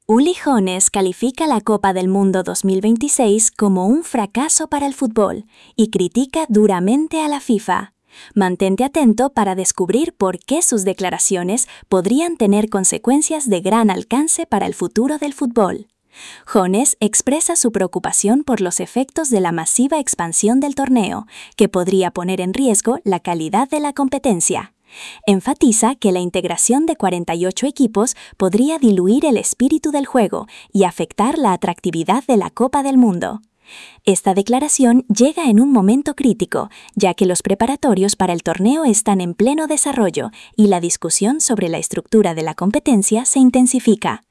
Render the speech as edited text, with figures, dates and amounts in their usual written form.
Uli Hoeneß califica la Copa del Mundo 2026 como un fracaso para el fútbol y critica duramente a la FIFA. Mantente atento para descubrir por qué sus declaraciones podrían tener consecuencias de gran alcance para el futuro del fútbol. Hoeneß expresa su preocupación por los efectos de la masiva expansión del torneo, que podría poner en riesgo la calidad de la competencia. Enfatiza que la integración de 48 equipos podría diluir el espíritu del juego y afectar la atractividad de la Copa del Mundo. Esta declaración llega en un momento crítico, ya que los preparatorios para el torneo están en pleno desarrollo y la discusión sobre la estructura de la competencia se intensifica.